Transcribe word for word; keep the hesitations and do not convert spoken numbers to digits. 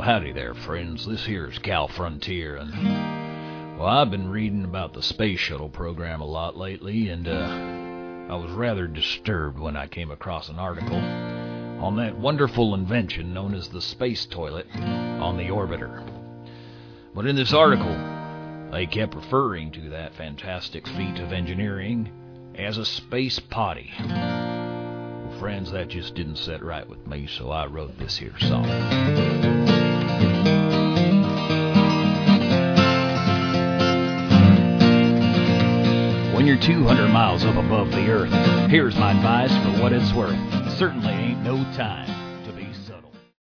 howdy there, friends. This here's Cal Frontier, and, well, I've been reading about the space shuttle program a lot lately, and, uh, I was rather disturbed when I came across an article on that wonderful invention known as the space toilet on the orbiter. But in this article, they kept referring to that fantastic feat of engineering as a space potty. Well, friends, that just didn't sit right with me, so I wrote this here song. When you're two hundred miles up above the earth, here's my advice for what it's worth. Certainly ain't no time